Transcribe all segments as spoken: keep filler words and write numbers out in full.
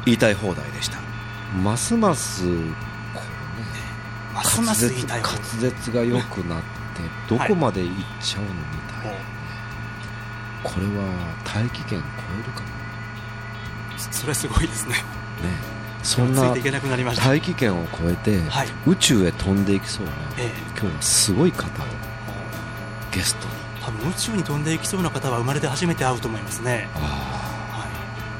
言いたい放題でした。ますますこう、ね、 ますます言いたい放題、 滑舌が良くなってどこまで行っちゃうのみたいな、はい、これは大気圏超えるかな。 それすごいですね。ね、 そんな大気圏を超えて、はい、宇宙へ飛んでいきそうな、ええ、今日はすごい方をゲストに。 多分宇宙に飛んでいきそうな方は生まれて初めて会うと思いますね。あ、 はい、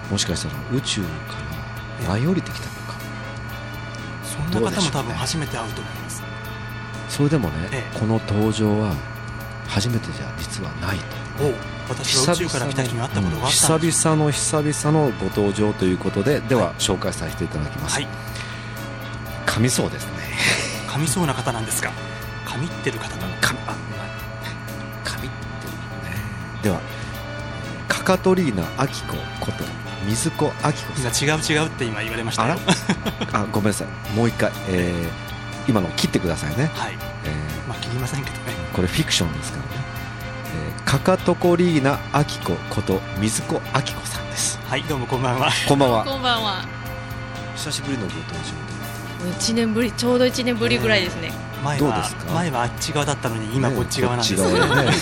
もしかしたら宇宙から舞い降りてきたのか、 ええ、そんな方も多分初めて会うと思います。 それでもね、ええ、この登場は初めてじゃ実はないと。 お、私は宇宙から来た人に会ったことがあったんです。 久々の久々のご登場ということで、では紹介させていただきます。はい、噛みそうですね。 噛みそうな方なんですか。噛みってる方なのか。あ、 噛みってるね。ではカカトリーナアキコこと水子アキコさん。 違う違うって今言われましたよ。 あ、ごめんなさい、もう一回、えー、今の切ってくださいね。 はい、えー、まあ切りませんけどね、 これフィクションですからね。カカトコリーナアキコこと水子アキコさんです。 はい、どうもこんばんは。 こんばんは。 こんばんは。 久しぶりのご登場でいちねんぶり、ちょうどいちねんぶりぐらいですね。 前はどうですか。前はあっち側だったのに今こっち側なんですね。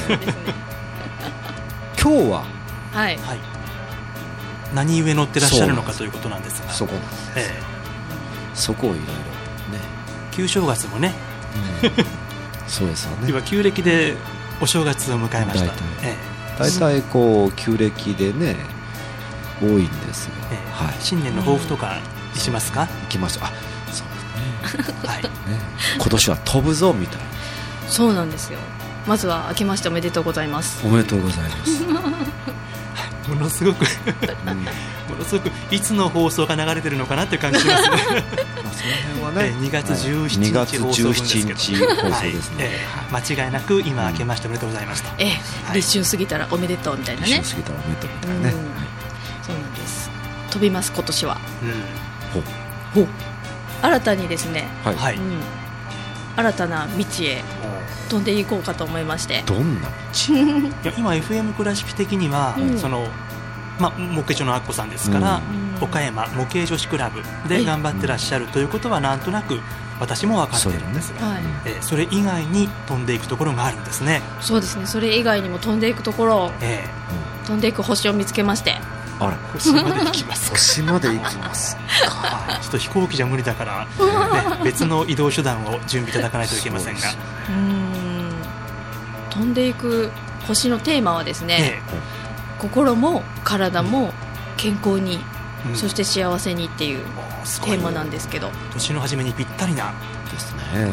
今日は、 はい、はい、何故乗ってらっしゃるのかということなんですが、 そこなんです、ええ、そこをいろいろね、 旧正月もね、 うん、そうですよね。 今旧暦でお正月を迎えました。 大体こう旧暦でね多いんですが、ええ、はい、新年の抱負とかしますか。 行きました。あ、そうですね。はい、ね、今年は飛ぶぞみたいな。 そうなんですよ。まずは明けましておめでとうございます。 おめでとうございます。 ものすごく、うん、ものすごくいつの放送が流れてるのかなっていう感じしますね。まあその辺はね、 にがつじゅうしちにち放送分ですけど、 にがつじゅうしちにち放送ですね。はい、 えー、間違いなく今明けましておめでとうございました。 えーはい、立春過ぎたらおめでとうみたいなね。 立春過ぎたらおめでとうみたいなね。はい、 そうなんです。飛びます今年は。 うん、ほうほう。新たにですね、 はい、うん、 新たな道へ飛んでいこうかと思いまして。 どんな道？ いや今 エフエム 倉敷的には、うん、そのまあ、模型町のアッコさんですから、うん、岡山模型女子クラブで頑張ってらっしゃるということはなんとなく私も分かってるんですが、それ、ね、はい、えー、それ以外に飛んでいくところがあるんですね。 そうですね、それ以外にも飛んでいくところ、えーうん、飛んでいく星を見つけまして。 あら、 星まで行きますか。 星まで行きますか。ちょっと飛行機じゃ無理だから、ね、別の移動手段を準備いただかないといけませんが、 うーん、飛んでいく星のテーマはですね、えー心も体も健康に、うん、そして幸せにっていうテーマなんですけど、 年の初めにぴったりなですね、うん、いいお話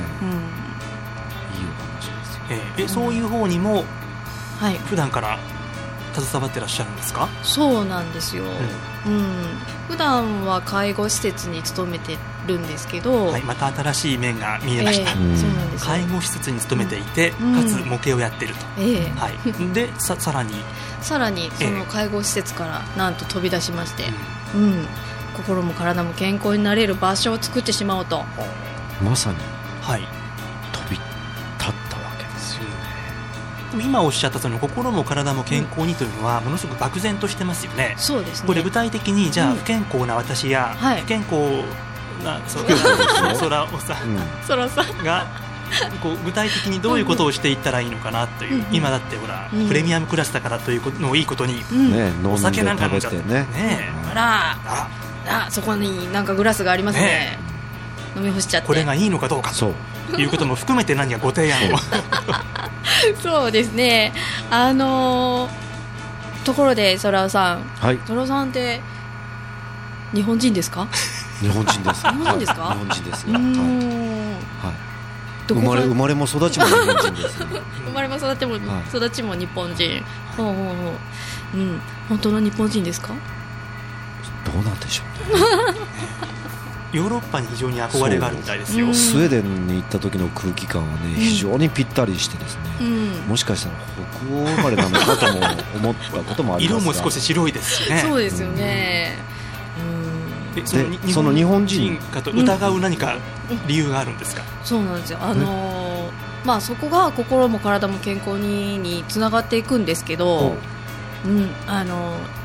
ですよ、 えー、えそういう方にも、はい、普段から携わってらっしゃるんですか。 そうなんですよ、うんうん、普段は介護施設に勤めてるんですけど、 はい、また新しい面が見えました、えー、そうなんですよ。 介護施設に勤めていて、うん、かつ模型をやってると、えーはい、で さ, さらにさらにその介護施設からなんと飛び出しまして、えーうん、心も体も健康になれる場所を作ってしまおうと。 まさに、 はい、 飛び立ったわけですよね。 でも今おっしゃったその心も体も健康にというのはものすごく漠然としてますよね。 そうですね。 これ具体的にじゃあ不健康な私や、うん、不健康な空尾さん、 空さんがこう具体的にどういうことをしていったらいいのかなという、うん、今だってほら、うん、プレミアムクラスだからというのをいいことに、うんね、お酒なんか飲んじゃってね、 ね、あらああそこになんかグラスがありますね、ね、飲み干しちゃってこれがいいのかどうかということも含めて何かご提案をそうですね、あのー、ところで空尾さん、 はい、 空尾さんって日本人ですか。 日本人です。 日本人ですか。 日本人です。はい。はい。生まれ生まれも育ちも日本人です、ね。 生まれも育ちも、はい、育ちも日本人。ほうほうほう。うん。本当の日本人ですか。 どうなんでしょうね。 ヨーロッパに非常に憧れがあるみたいですよ。 スウェーデンに行った時の空気感はね、非常にぴったりしてですね、うん、もしかしたら北欧生まれなのかとも思ったこともありますが色も少し白いですしね。 そうですよね、うん、 えそのでその日本人かと疑う何か理由があるんですか。 うん、そうなんですよ、あのーまあ、そこが心も体も健康ににつながっていくんですけど、うん、あのー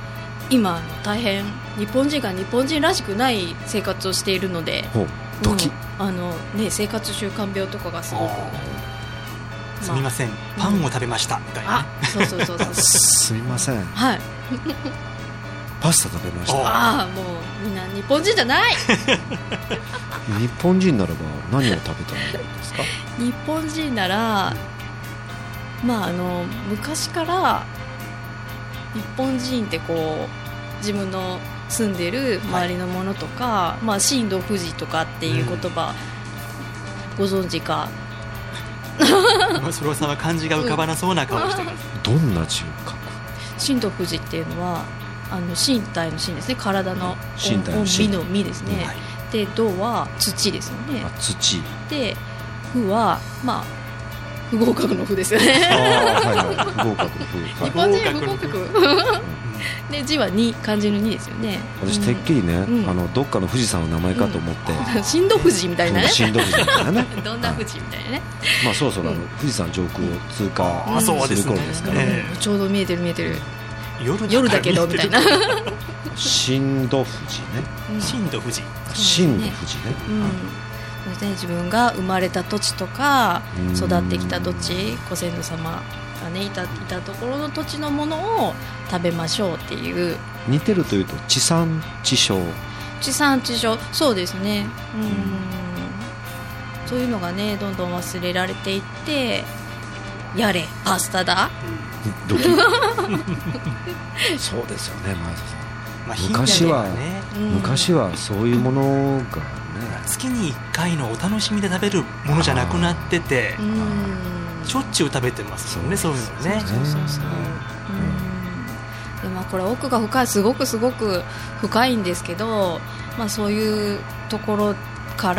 今大変日本人が日本人らしくない生活をしているので、 ほうドキ、 うんあのね、生活習慣病とかがすごく、 すみません、パンを食べましたみたいな、 あ、そうそうそうそうすみません、 はいパスタ食べました。 ああ、もうみんな日本人じゃない日本人ならば何を食べたらいいですか？ 日本人なら、まああの昔から日本人ってこう自分の住んでる周りのものとか、はい、まあ震度富士とかっていう言葉、うん、ご存知かそろさんは漢字が浮かばなそうな顔をしてます、 うん、どんな字を書く？ 震度富士っていうのはあの身体の身ですね、体の身体の身の身ですね、はい、で土は土ですよね。 あ、土で不はまあ不合格の不ですよね。 あ、はいはい、不合格の不、 日本人不合格で字はに、漢字のにですよね。 私てっきりね、うん、あのどっかの富士山の名前かと思って、 うん、震度富士みたいなね、 震度富士みたいなねどんな富士みたいなね、はい、 まあそろそろあの、うん、富士山上空を通過する頃ですから、ね、 うん、ちょうど見えてる見えてる、 夜 だ, 夜だけどみたいな震度富士ね、 震度富士、 震度富士ね、 うん、そうですね、自分が生まれた土地とか育ってきた土地、ご先祖様が、ね、い, たいたところの土地のものを食べましょうっていう。 似てるというと地産地消、 地産地消、そうですね、うん、うん、そういうのがねどんどん忘れられていって、やれパスタだ、 うん、そうですよね、まあ、昔は、ね、昔はそういうものが、ね、 月にいっかいのお楽しみで食べるものじゃなくなってて、しょっちゅう食べてますもんね、そういうのね。 そうそうそう、で、まあ、これ奥が深い、すごくすごく深いんですけど、まあ、そういうところから、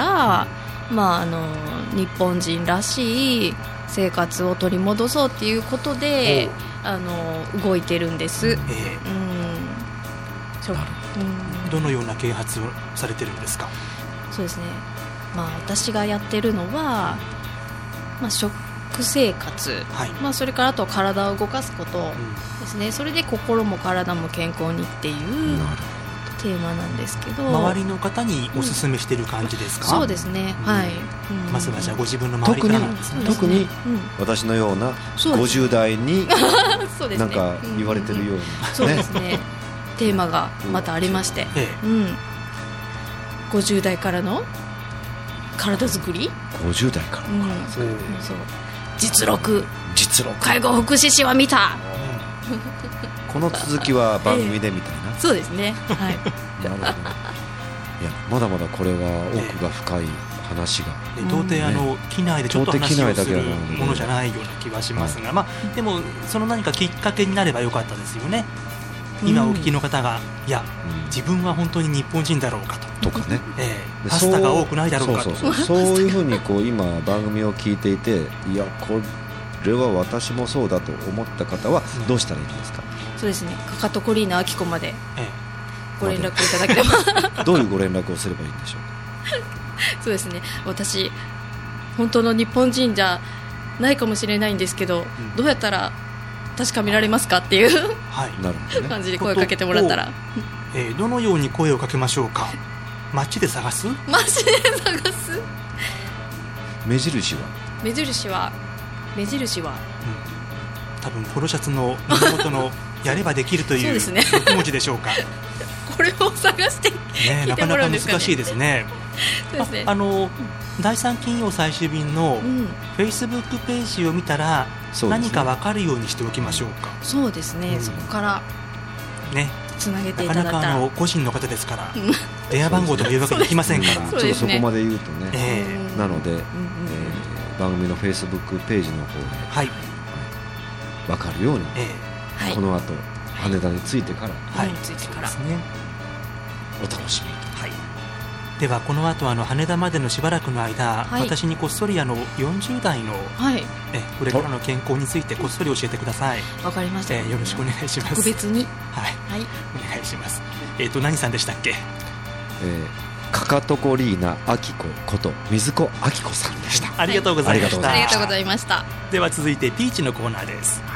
まあ、あの日本人らしい生活を取り戻そうっていうことであの動いてるんです、えーうん、そう、 うん、どのような啓発をされてるんですか？ そうですね、まあ、私がやってるのは、まあ、食生活、はい、まあ、それからあと体を動かすことですね、うん、それで心も体も健康にっていうテーマなんですけど、 周りの方におすすめしてる感じですか？ うん、そうですね、うん、はい、 うん、まずはじゃあご自分の周りからなんですね。 特に私のようなごじゅう代になんか言われてるように、 そうですね、テーマがまたありまして、うん、ごじゅう代からの体作り、 ごじゅう代からの体作り、うん、 そう、実録、 実録、 介護福祉士は見たこの続きは番組でみたいな、 えー、そうですね、はいなるほど、いやまだまだこれは奥が深い話が、 えー、到底あの機内でちょっと話をするものじゃないような気はしますが、はい、まあ、でもその何かきっかけになればよかったですよね。今お聞きの方が、いや、うん、自分は本当に日本人だろうかと、 とかね、 えー、パスタが多くないだろうかと、 そうそうそう、そういうふうにこう今番組を聞いていて、いやこれは私もそうだと思った方はどうしたらいいんですか？ うん、そうですね、かかとコリーナあきこまでご連絡いただければ、 どういうご連絡をすればいいんでしょう？そうですね、私本当の日本人じゃないかもしれないんですけど、うん、どうやったら確かめられますかっていう、はい、なるほどね、感じで声かけてもらったら、 えー、どのように声をかけましょうか？街で探す？ 街で探す？ 目印は？ 目印は目印は、 うん、多分ポロシャツの胸元のやればできるというろくもじでしょうか？ これを探して聞いてもらうんですかね。 なかなか難しいですね。 そうですね、 ああのだいさん金曜最終便のフェイスブックページを見たら、うん、何か分かるようにしておきましょうか。 そうですね、うん、そこからねつなげていただいたら、 なかなかあの個人の方ですから電話番号とか言うわけにいきませんから、 ちょっとそこまで言うとね、えー、なので、うんうん、えー、番組のフェイスブックページの方で、はいはい、分かるように、えー、この後、はい、羽田に着いてから、 はい、着いてから、ね、 お楽しみ。 はい、ではこの後あの羽田までのしばらくの間、はい、私にこっそりあのよんじゅう代の、はい、えこれからの健康についてこっそり教えてください。 わかりました、 えー、よろしくお願いします。 特別に、 はい、はい、お願いします。えっ、ー、と何さんでしたっけ？ えー、かかとこリーナあきここと水子あきこさんでした。 ありがとうございました。 ありがとうございました。 では続いてピーチのコーナーです。